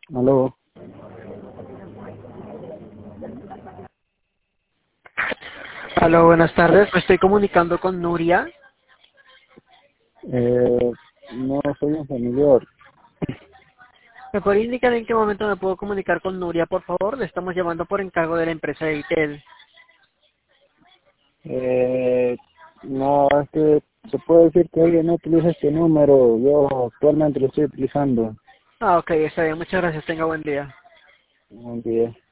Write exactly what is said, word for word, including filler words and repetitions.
Aló, Aló, buenas tardes. Me estoy comunicando con Nuria. eh, no soy un familiar. ¿Me podría indicar en qué momento me puedo comunicar con Nuria, por favor? Le estamos llamando por encargo de la empresa de ITEL. Eh, no, es que se puede decir que alguien no utiliza este número. Yo actualmente lo estoy utilizando. Ah, ok, está bien. Muchas gracias. Tenga buen día. Buen día.